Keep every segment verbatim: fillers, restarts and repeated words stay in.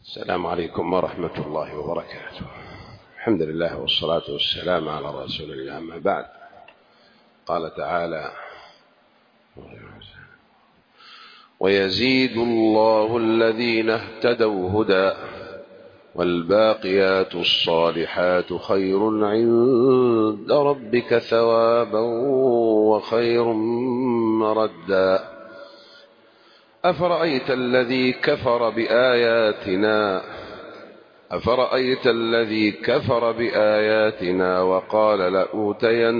السلام عليكم ورحمة الله وبركاته. الحمد لله والصلاة والسلام على رسول الله، أما بعد. قال تعالى: ويزيد الله الذين اهتدوا هدى والباقيات الصالحات خير عند ربك ثوابا وخير مردا. أفرأيت الذي كفر بآياتنا أفرأيت الذي كفر بآياتنا وقال لأوتين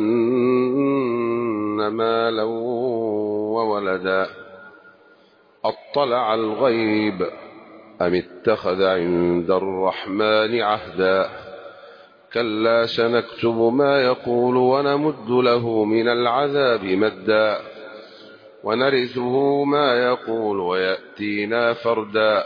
مالا وولدا أطلع الغيب أم اتخذ عند الرحمن عهدا كلا سنكتب ما يقول ونمد له من العذاب مدا ونرثه ما يقول ويأتينا فردا.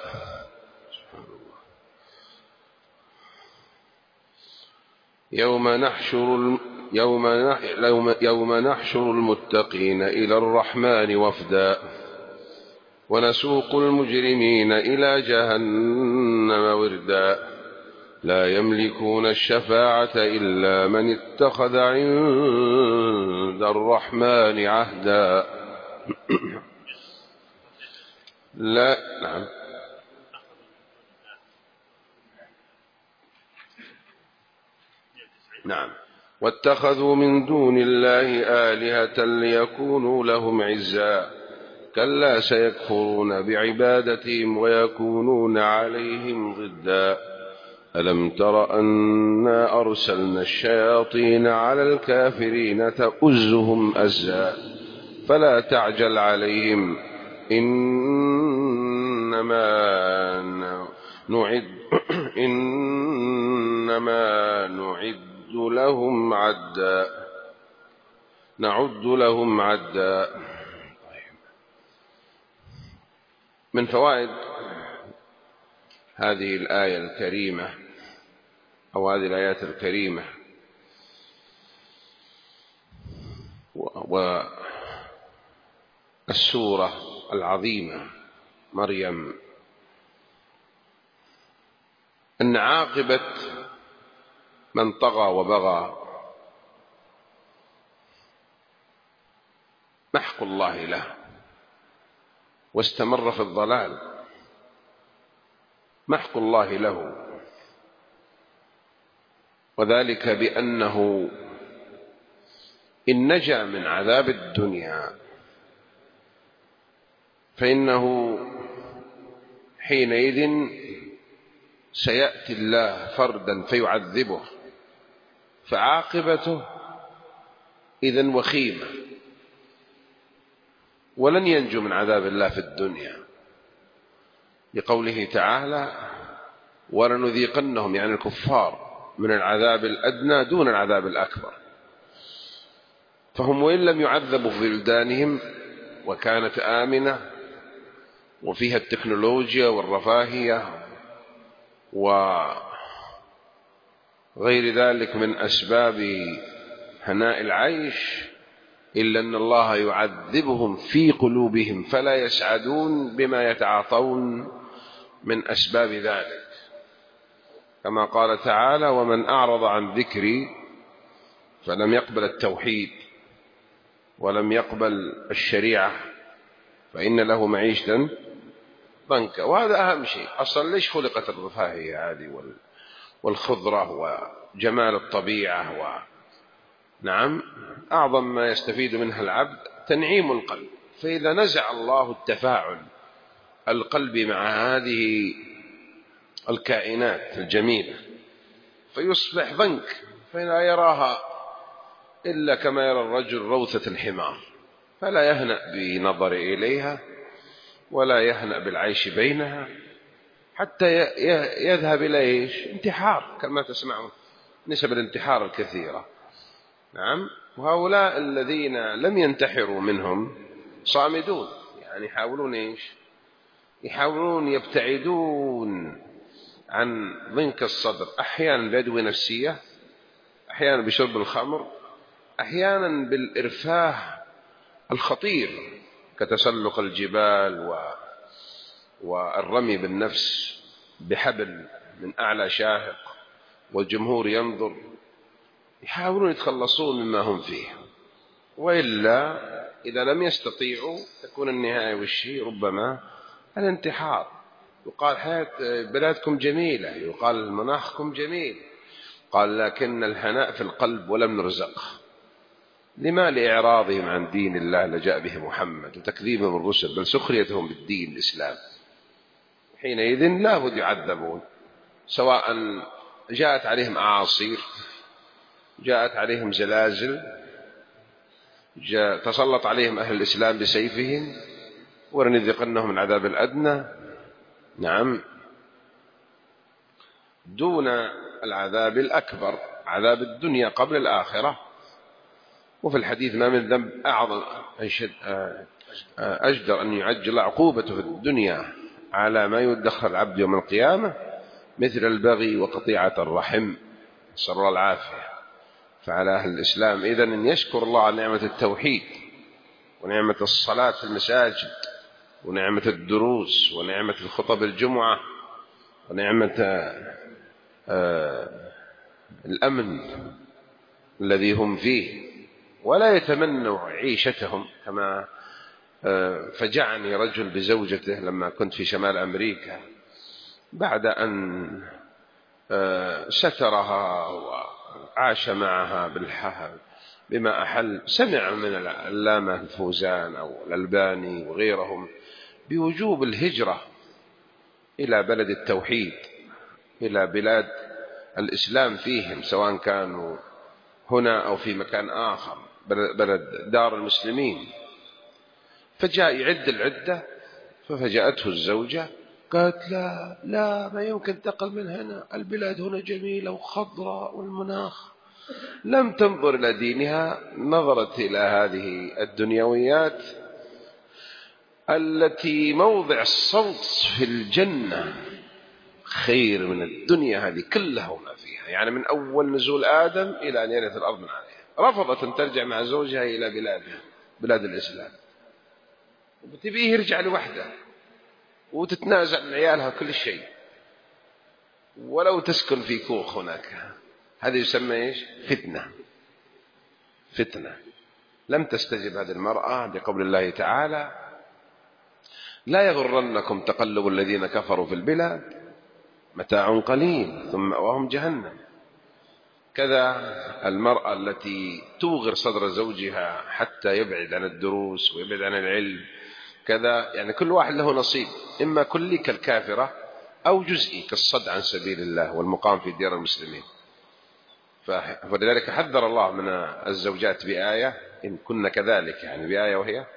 يوم نحشر يوم يوم نحشر المتقين إلى الرحمن وفدا ونسوق المجرمين إلى جهنم وردا لا يملكون الشفاعة إلا من اتخذ عند الرحمن عهدا. لا نعم نعم واتخذوا من دون الله آلهة ليكونوا لهم عزا كلا سيكفرون بعبادتهم ويكونون عليهم ضدا ألم تر أنا أرسلنا الشياطين على الكافرين تؤزهم أزا فلا تعجل عليهم إنما نعد إنما نعد لهم عدا نعد لهم عدا. من فوائد هذه الآية الكريمة أو هذه الآيات الكريمة والسورة العظيمة مريم أن عاقبة من طغى وبغى محق الله له واستمر في الضلال، محق الله له، وذلك بأنه إن نجا من عذاب الدنيا فإنه حينئذ سيأتي الله فردا فيعذبه، فعاقبته إذن وخيمة، ولن ينجو من عذاب الله في الدنيا، لقوله تعالى: ولنذيقنهم يعني الكفار من العذاب الأدنى دون العذاب الأكبر. فهم وإن لم يعذبوا في بلدانهم وكانت آمنة وفيها التكنولوجيا والرفاهية وغير ذلك من أسباب هناء العيش، إلا أن الله يعذبهم في قلوبهم فلا يسعدون بما يتعاطون من أسباب ذلك، كما قال تعالى: ومن أعرض عن ذكري فلم يقبل التوحيد ولم يقبل الشريعة فإن له معيشة ضنكا. وهذا أهم شيء أصلا. ليش خلقت الرفاهية هذه والخضرة وجمال الطبيعة و... نعم أعظم ما يستفيد منها العبد تنعيم القلب، فإذا نزع الله التفاعل القلب مع هذه الكائنات الجميلة فيصبح ضنك، فلا يراها إلا كما يرى الرجل روثة الحمار، فلا يهنأ بنظر إليها ولا يهنأ بالعيش بينها، حتى يذهب إلى إيش؟ انتحار، كما تسمعون نسب الانتحار الكثيرة. نعم. وهؤلاء الذين لم ينتحروا منهم صامدون، يعني يحاولون إيش؟ يحاولون يبتعدون عن ضنك الصدر، أحيانا بأدوية نفسية، أحيانا بشرب الخمر، أحيانا بالإرفاه الخطير كتسلق الجبال و... والرمي بالنفس بحبل من أعلى شاهق والجمهور ينظر، يحاولون يتخلصون مما هم فيه، وإلا إذا لم يستطيعوا تكون النهاية والشيء ربما الانتحار. يقال حياة بلادكم جميلة، يقال مناخكم جميل، قال لكن الهناء في القلب ولم نرزق. لما؟ لإعراضهم عن دين الله اللي جاء به محمد وتكذيبهم الرسل، بل سخريتهم بالدين الإسلام. حينئذ لا بد يعذبون، سواء جاءت عليهم أعاصير، جاءت عليهم زلازل، جاء تسلط عليهم أهل الإسلام بسيفهم، ولنذيقنهم العذاب الأدنى، نعم، دون العذاب الأكبر، عذاب الدنيا قبل الآخرة. وفي الحديث ما من ذنب أعظم أجدر أن يعجل عقوبته في الدنيا على ما يدخر العبد يوم القيامة مثل البغي وقطيعة الرحم، نسأل الله العافية. فعلى أهل الإسلام إذن أن يشكر الله على نعمة التوحيد ونعمة الصلاة في المساجد ونعمة الدروس ونعمة الخطب الجمعة ونعمة آه الأمن الذي هم فيه، ولا يتمنوا عيشتهم. كما آه فجعني رجل بزوجته لما كنت في شمال أمريكا، بعد أن آه سترها وعاش معها بالحهل بما أحل، سمع من العلامة الفوزان أو الألباني وغيرهم بوجوب الهجرة إلى بلد التوحيد، إلى بلاد الإسلام فيهم، سواء كانوا هنا أو في مكان آخر، بلد دار المسلمين. فجاء يعد العدة، ففجأته الزوجة قالت لا لا ما يمكن تقل من هنا، البلاد هنا جميلة وخضراء والمناخ. لم تنظر إلى دينها، نظرت إلى هذه الدنيويات التي موضع الصوت في الجنة خير من الدنيا هذه كلها وما فيها، يعني من أول نزول آدم إلى أن يرث الأرض من عليها. رفضت أن ترجع مع زوجها إلى بلادها، بلاد الإسلام، وبتبيه يرجع لوحده وتتنازع من عيالها كل شيء، ولو تسكن في كوخ هناك. هذا يسمى إيش؟ فتنة. فتنة. لم تستجب هذه المرأة لقول الله تعالى لا يغرنكم تقلب الذين كفروا في البلاد متاع قليل ثم مأواهم جهنم. كذا المرأة التي توغر صدر زوجها حتى يبعد عن الدروس ويبعد عن العلم، كذا يعني كل واحد له نصيب، إما كلي كالكافرة أو جزئي كالصد عن سبيل الله والمقام في ديار المسلمين. فلذلك حذر الله من الزوجات بآية إن كن كذلك، يعني بآية وهي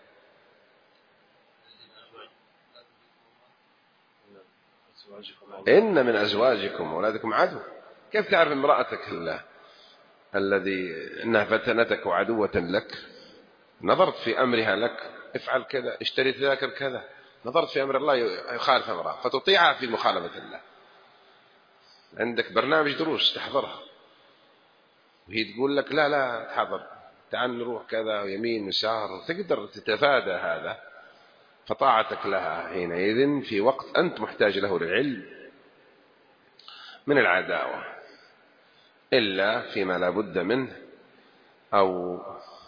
إن من أزواجكم وأولادكم عدو. كيف تعرف امرأتك الله الذي إنها فتنتك وعدوة لك؟ نظرت في أمرها لك افعل كذا، اشتري تذاكر كذا، نظرت في أمر الله يخالف أمرها فتطيعها في مخالفة الله. عندك برنامج دروس تحضرها وهي تقول لك لا لا تحضر، تعال نروح كذا ويمين ويسار، تقدر تتفادى هذا. فطاعتك لها حينئذ في وقت أنت محتاج له للعلم من العداوة، إلا فيما لا بد منه أو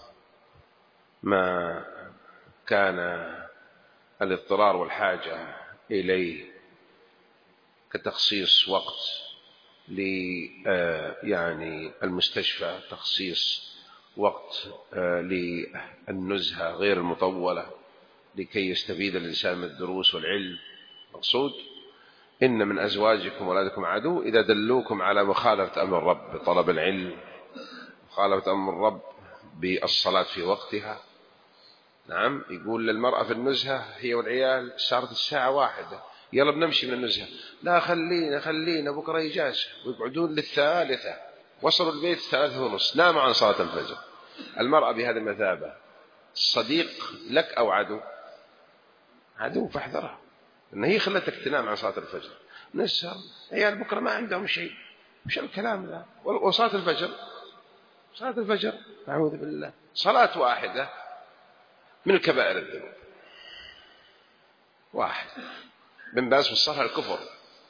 ما كان الاضطرار والحاجة إليه، كتخصيص وقت ل يعني المستشفى، تخصيص وقت للنزهة غير المطولة لكي يستفيد الإنسان من الدروس والعلم. مقصود إن من أزواجكم وأولادكم عدو إذا دلوكم على مخالفة أمر الرب بطلب العلم، مخالفة أمر الرب بالصلاة في وقتها. نعم، يقول للمرأة في النزهة هي والعيال صارت الساعة واحدة يلا بنمشي من النزهة، لا خلينا خلينا بكرة إجازة، ويقعدون للثالثة، وصلوا البيت الثالثة ونص، ناموا عن صلاة الفجر. المرأة بهذه المثابة صديق لك أو عدو؟ عدو، فاحذرها، إن هي خلتك تنام عن صلاة الفجر. نسهر عيال بكرة ما عندهم شيء، مش الكلام ذا. وصلاة الفجر، صلاة الفجر أعوذ بالله، صلاة واحدة من الكبائر الذنوب، واحد. بن باز فسرها الكفر،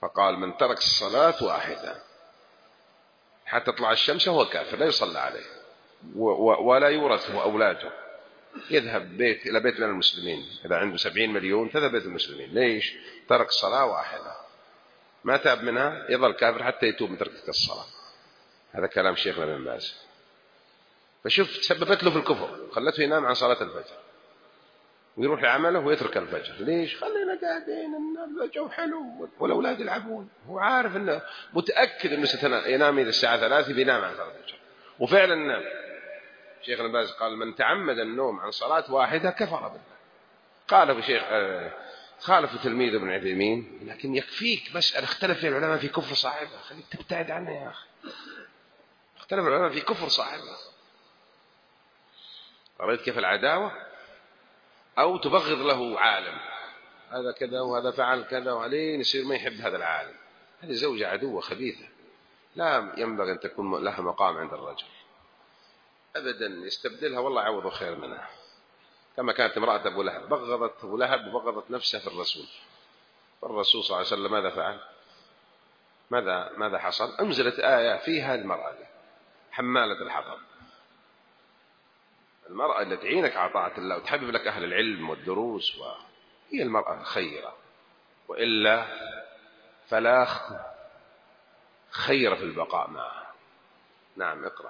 فقال من ترك الصلاة واحدة حتى تطلع الشمس هو كافر لا يصلى عليه ولا يورثه أولاده، يذهب بيت إلى بيت من المسلمين، إذا عنده سبعين مليون تذهب بيت المسلمين. ليش؟ ترك صلاة واحدة ما تاب منها يظل كافر حتى يتوب من ترك الصلاة. هذا كلام شيخنا ابن باز. فشوف تسببت له في الكفر، خلته ينام عن صلاة الفجر ويروح لعمله ويترك الفجر. ليش؟ خلينا قاعدين الجو حلو والأولاد يلعبون. هو عارف إنه متأكد إنه سينام إذا الساعة ثلاثة بينام عن صلاة الفجر، وفعلا نام. شيخ ابن باز قال من تعمد النوم عن صلاة واحدة كفر بالله. قال شيخ آه خالف تلميذ ابن عثيمين، لكن يكفيك مسألة اختلف فيها العلماء في كفر صاحبها، خليك تبتعد عنها يا أخي. اختلف العلماء في كفر صاحبها. رأيت كيف العداوة؟ أو تبغض له عالم هذا كذا وهذا فعل كذا وعليه يصير ما يحب هذا العالم. هذه زوجة عدوة خبيثة لا ينبغي أن تكون لها مقام عند الرجل أبدا، يستبدلها والله عوضه خير منها. كما كانت امرأة أبو لهب، بغضت أبو لهب وبغضت نفسها في الرسول، فالرسول صلى الله عليه وسلم ماذا فعل؟ ماذا ماذا حصل؟ أنزلت آية فيها المرأة حمالة الحطب، المرأة اللي تعينك على طاعة الله وتحبب لك أهل العلم والدروس، وهي المرأة الخيرة، وإلا فلا خير في البقاء معها. نعم اقرأ.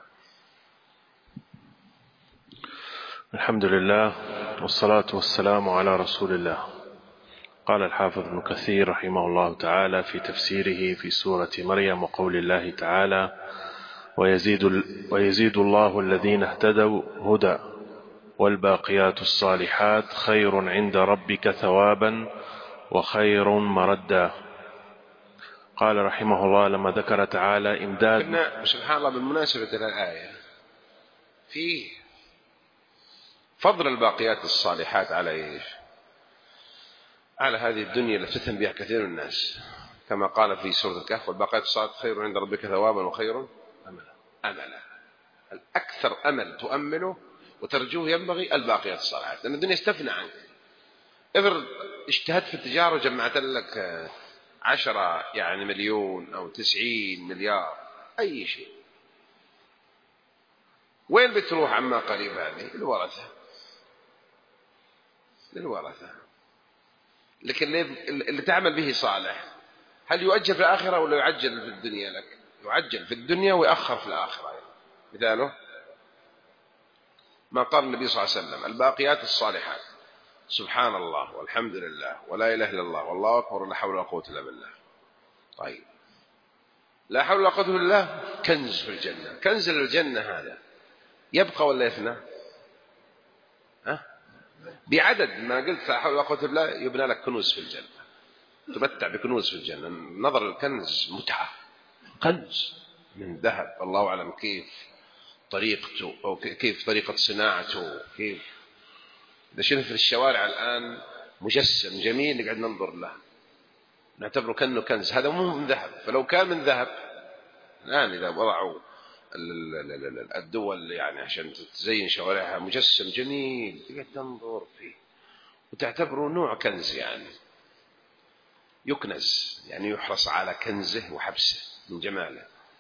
الحمد لله والصلاة والسلام على رسول الله. قال الحافظ ابن كثير رحمه الله تعالى في تفسيره في سورة مريم وقول الله تعالى ويزيد, ويزيد الله الذين اهتدوا هدى والباقيات الصالحات خير عند ربك ثوابا وخير مردا. قال رحمه الله لما ذكر تعالى إمداد. سبحان الله بالمناسبة للآية فيه فضل الباقيات الصالحات على إيش؟ على هذه الدنيا التي تفتن بها كثير من الناس، كما قال في سورة الكهف والباقيات الصالحات خير عند ربك ثوابا وخير أملا. أملا الأكثر أمل تؤمله وترجوه ينبغي الباقيات الصالحات، لأن الدنيا استفنى عنك. افرض اجتهدت في التجارة وجمعت لك عشرة يعني مليون أو تسعين مليار أي شيء، وين بتروح عما قريب؟ هذه الورثة للورثة. لكن اللي تعمل به صالح هل يؤجل في الآخرة ولا يعجل في الدنيا لك؟ يعجل في الدنيا ويأخر في الآخرة. مثاله ما قال النبي صلى الله عليه وسلم الباقيات الصالحات سبحان الله والحمد لله ولا إله إلا الله والله أكبر ولا حول ولا قوة إلا بالله. طيب لا حول ولا قوة إلا بالله كنز في الجنة. كنز الجنة هذا يبقى ولا يفنى؟ ها؟ بعدد ما قلت لا حول ولا قوة إلا بالله يبنى لك كنوز في الجنة، تمتع بكنوز في الجنة. نظر الكنز متعة، كنز من ذهب الله أعلم كيف طريقته أو كيف طريقة صناعته، كيف إذا شفنا في الشوارع الآن مجسم جميل نقعد ننظر له نعتبره كأنه كنز. هذا مو من ذهب، فلو كان من ذهب الآن إذا وضعوا الدول يعني عشان تزين شوارعها مجسم جميل تقعد تنظر فيه وتعتبره نوع كنز، يعني يكنز، يعني يحرص على كنزه وحبسه من جماله.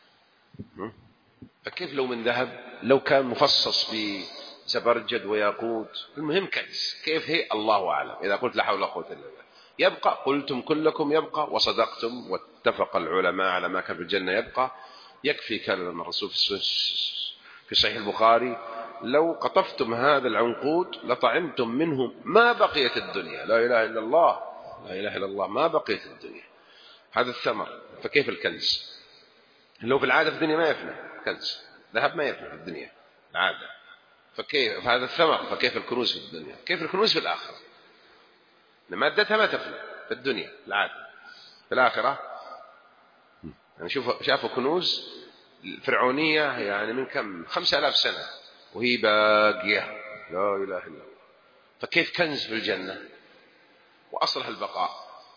فكيف لو من ذهب؟ لو كان مفصص بزبرجد وياقوت، المهم كنز. كيف هي الله أعلم. إذا قلت لا حول ولا قوة إلا بالله يبقى، قلتم كلكم يبقى وصدقتم واتفق العلماء على ما كان في الجنة يبقى. يكفي كلام الرسول في صحيح البخاري لو قطفتم هذا العنقود لطعمتم منه ما بقيت الدنيا. لا إله إلا الله، لا إله إلا الله، ما بقيت الدنيا. هذا الثمر. فكيف الكنز؟ لو في العادة في الدنيا ما يفنى كنز، ذهب ما يفنى في الدنيا العادة، فكيف هذا الثمر؟ فكيف الكنوز في الدنيا؟ كيف الكنوز في الآخرة؟ مادتها ما تفنى في الدنيا العادة، في الآخرة يعني شوفوا شافوا كنوز الفرعونية يعني من كم خمسة آلاف سنة وهي باقية، لا إله إلا الله. فكيف كنز في الجنة وأصلها البقاء.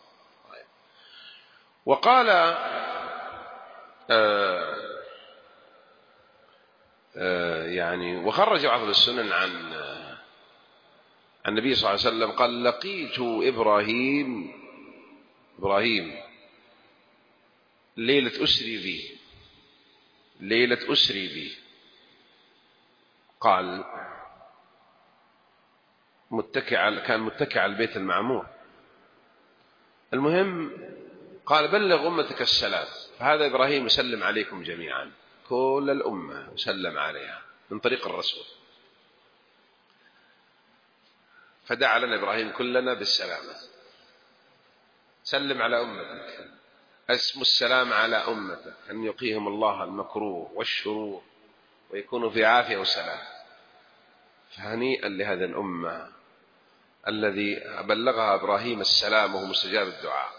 وقال آه آه يعني وخرج بعض السنن عن آه عن النبي صلى الله عليه وسلم قال لقيت إبراهيم إبراهيم ليلة أسري بي ليلة أسري بي قال متكئ، كان متكئ على البيت المعمور. المهم قال بلغ أمتك السلام، فهذا إبراهيم يسلم عليكم جميعا، كل الأمة يسلم عليها من طريق الرسول. فدعا لنا إبراهيم كلنا بالسلامة، سلم على أمتك، أسم السلام على أمتك، أن يقيهم الله المكروه والشرور ويكونوا في عافية وسلام. فهنيئا لهذه الأمة الذي بلغها إبراهيم السلام وهو مستجاب الدعاء.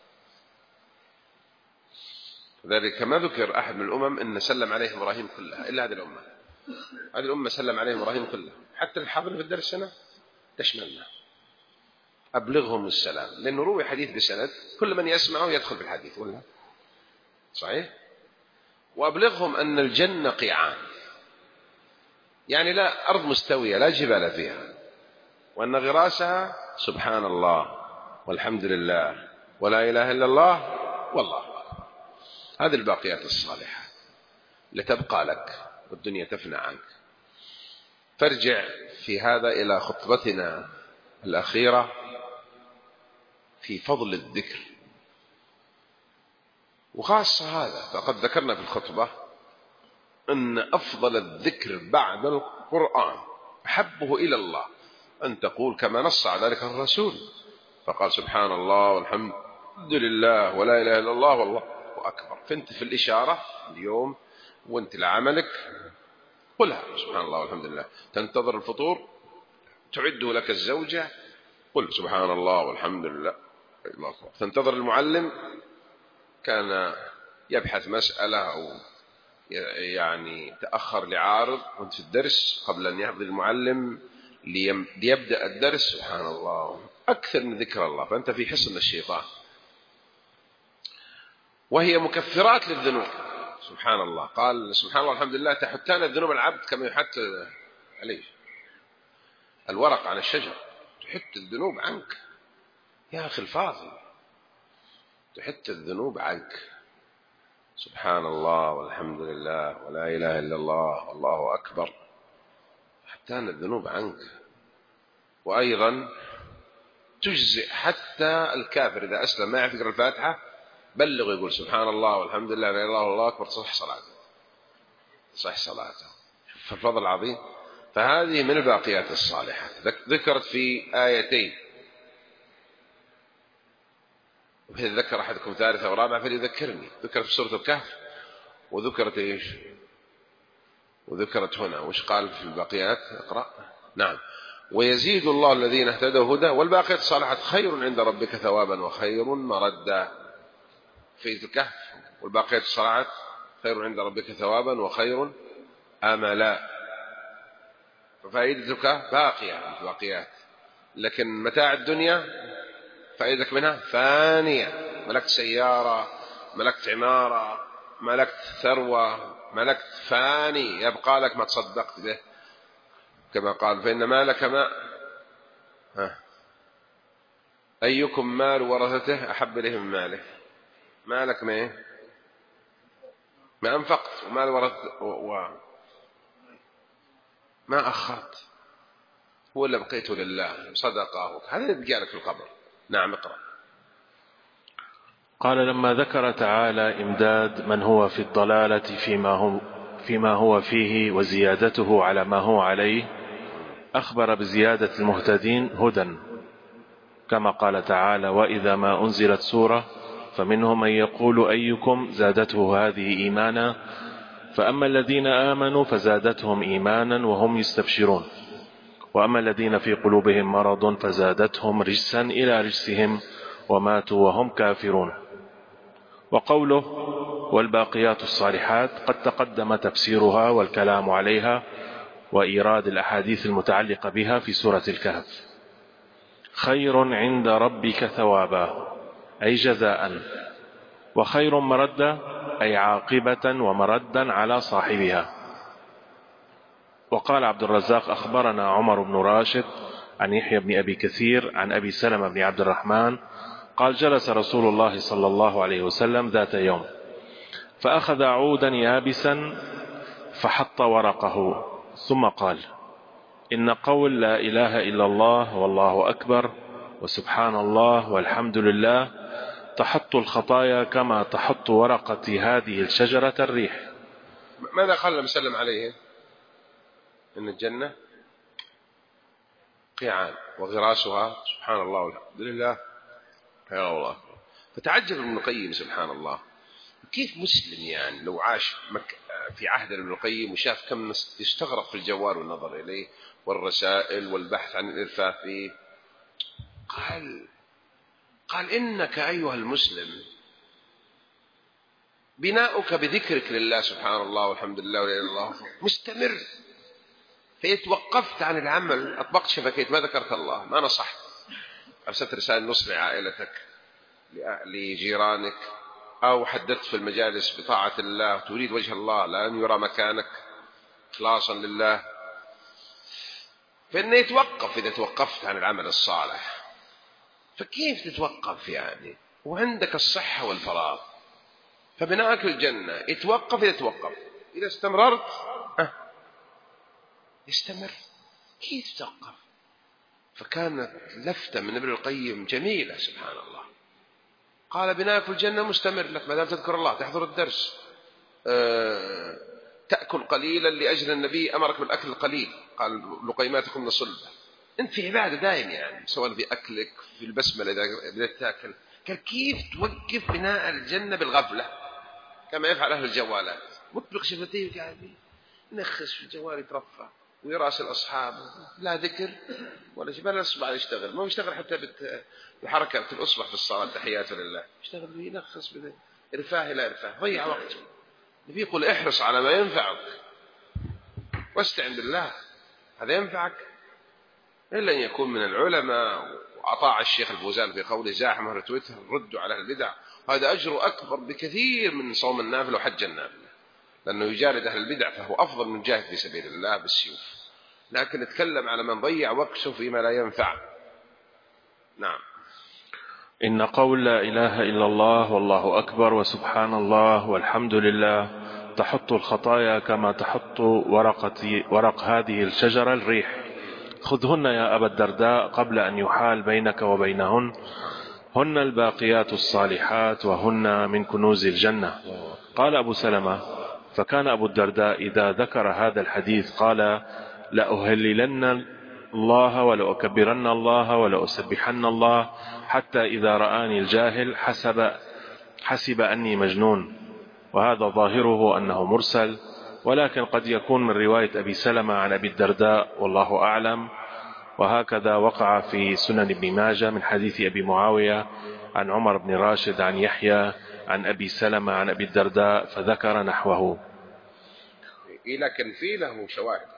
ذلك ما ذكر أحد من الأمم أن سلم عليهم إبراهيم كلها إلا هذه الأمة. هذه الأمة سلم عليهم إبراهيم كلها، حتى الحاضر في الدرس هنا تشملنا. أبلغهم السلام، لأنه روي حديث بسند كل من يسمعه يدخل في الحديث، ولا صحيح؟ وأبلغهم أن الجنة قيعان، يعني لا أرض مستوية لا جبال فيها، وأن غراسها سبحان الله والحمد لله ولا إله إلا الله والله أكبر. هذه الباقيات الصالحة لتبقى لك والدنيا تفنى عنك. فارجع في هذا إلى خطبتنا الأخيرة في فضل الذكر، وخاصة هذا فقد ذكرنا في الخطبة أن أفضل الذكر بعد القرآن أحبه إلى الله أن تقول كما نص على ذلك الرسول، فقال سبحان الله والحمد لله ولا إله إلا الله والله أكبر. فأنت في الإشارة اليوم وأنت لعملك قلها سبحان الله والحمد لله. تنتظر الفطور تعده لك الزوجة قل سبحان الله والحمد لله. تنتظر المعلم كان يبحث مسألة أو يعني تأخر لعارض وانت في الدرس قبل أن يحضر المعلم ليبدأ الدرس سبحان الله أكثر من ذكر الله، فأنت في حصن الشيطان. وهي مكفرات للذنوب سبحان الله. قال سبحان الله الحمد لله تحتان الذنوب العبد كما يحت عليه الورق عن الشجر، تحت الذنوب عنك يا أخي الفاضل، تحت الذنوب عنك. سبحان الله والحمد لله ولا إله إلا الله والله أكبر، حتان الذنوب عنك. وأيضا تجزئ حتى الكافر إذا أسلم ما يعرف يقرأ الفاتحة بلغ يقول سبحان الله والحمد لله لا إله إلا الله أكبر، صح صلاته صح صلاته. فالفضل عظيم. فهذه من الباقيات الصالحات ذكرت في آيتين، وإذا ذكر أحدكم ثالثة ورابعة فليذكرني. ذكرت في سورة الكهف وذكرت إيش وذكرت هنا. وش قال في الباقيات؟ اقرأ. نعم. ويزيد الله الذين اهتدوا هدى والباقيات الصالحات خير عند ربك ثوابا وخير مردا. في الكهف والباقيات الصالحات خير عند ربك ثوابا وخير آملا. ففائدتك باقية الباقيات، لكن متاع الدنيا فائدتك منها فانية. ملكت سيارة، ملكت عمارة، ملكت ثروة، ملكت فاني يبقى لك ما تصدقت به، كما قال فإن مالك ما ها. أيكم مال ورثته أحب إليه من ماله. مالك ما ما أنفقت ومال ورثته و... ما أخذت، هو اللي بقيته لله صدقه، هذا اللي بقى لك في القبر. نعم اقرأ. قال لما ذكر تعالى إمداد من هو في الضلالة فيما هو, فيما هو فيه وزيادته على ما هو عليه، أخبر بزيادة المهتدين هدى كما قال تعالى وإذا ما أنزلت سورة فمنهم من يقول أيكم زادته هذه إيمانا فأما الذين آمنوا فزادتهم إيمانا وهم يستبشرون وأما الذين في قلوبهم مرض فزادتهم رجسا إلى رجسهم وماتوا وهم كافرون. وقوله والباقيات الصالحات قد تقدم تفسيرها والكلام عليها وإيراد الأحاديث المتعلقة بها في سورة الكهف. خير عند ربك ثوابا أي جزاء، وخير مردا أي عاقبة ومردا على صاحبها. وقال عبد الرزاق أخبرنا عمر بن راشد عن يحيى بن أبي كثير عن أبي سلمة بن عبد الرحمن قال جلس رسول الله صلى الله عليه وسلم ذات يوم فأخذ عودا يابسا فحط ورقه ثم قال: إن قول لا إله إلا الله والله أكبر وسبحان الله والحمد لله تحط الخطايا كما تحط ورقة هذه الشجرة الريح. ماذا قال لما سلم عليه؟ إن الجنة قيعان وغراسها سبحان الله والحمد لله يا الله. فتعجب ابن القيم سبحان الله، كيف مسلم يعني لو عاش في عهد ابن القيم وشاف كم يستغرق في الجوال والنظر إليه والرسائل والبحث عن الإرفاق فيه، قال قال إنك أيها المسلم بناؤك بذكرك لله سبحان الله والحمد لله ولا إله إلا الله مستمر، فيتوقفت عن العمل، أطبقت شبكيت، ما ذكرت الله، ما نصحت، أرسلت رسائل نصح لعائلتك لجيرانك، أو حدثت في المجالس بطاعة الله تريد وجه الله لا أن يرى مكانك إخلاصا لله، فإنه يتوقف إذا توقفت عن العمل الصالح. فكيف تتوقف يعني وعندك الصحة والفراغ؟ فبناءك الجنة يتوقف إذا توقف، إذا استمررت أه يستمر. كيف تتوقف؟ فكانت لفتة من ابن القيم جميلة سبحان الله. قال بناءك الجنة مستمر لك ما دام تذكر الله، تحضر الدرس، أه تأكل قليلا لأجل النبي أمرك بالأكل القليل، قال لقيماتكم من الصلبة. أنت في عبادة دائم يعني، سواء في أكلك في البسملة إذا بدأت تأكل. قال كيف توقف بناء الجنة بالغفلة كما يفعل أهل الجوالات، مطبق شفتيه وقاعد ينخس في الجوال يترفع ويراسل أصحاب، لا ذكر ولا شيء، بل الأصبع يشتغل، ما يشتغل حتى بحركة الأصبع في الصلاة تحيات لله، يشتغل ينخس إرفاه لا إرفاه، ضيع وقته. النبي يقول احرص على ما ينفعك واستعن بالله، هذا ينفعك إلا أن يكون من العلماء. وأطاع الشيخ الفوزان في قوله زاحم أهل تويتر ردوا على البدع، هذا أجر أكبر بكثير من صوم النافل وحج النافل، لأنه يجارد أهل البدع فهو أفضل من جاهد في سبيل الله بالسيوف. لكن نتكلم على من ضيع وقته فيما لا ينفع. نعم. إن قول لا إله إلا الله والله أكبر وسبحان الله والحمد لله تحط الخطايا كما تحط ورقة ورق هذه الشجرة الريح. خذهن يا أبا الدرداء قبل أن يحال بينك وبينهن، هن الباقيات الصالحات وهن من كنوز الجنة. قال أبو سلمة: فكان أبو الدرداء إذا ذكر هذا الحديث قال: لأهللن الله ولأكبرن الله ولأسبحن الله، حتى إذا رآني الجاهل حسب, حسب أني مجنون. وهذا ظاهره أنه مرسل، ولكن قد يكون من رواية أبي سلمة عن أبي الدرداء والله أعلم. وهكذا وقع في سنن ابن ماجه من حديث أبي معاوية عن عمر بن راشد عن يحيى عن أبي سلمة عن أبي الدرداء فذكر نحوه. لكن في له شواهد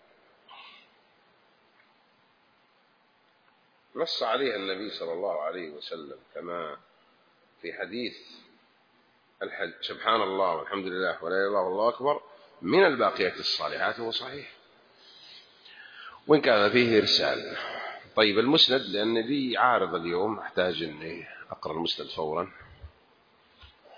نص عليها النبي صلى الله عليه وسلم، كما في حديث الحج سبحان الله والحمد لله ولا إله إلا الله والله أكبر من الباقيات الصالحات، هو صحيح وإن كان فيه إرسال. طيب المسند، لأن لي عارض اليوم أحتاج أني أقرأ المسند فورا.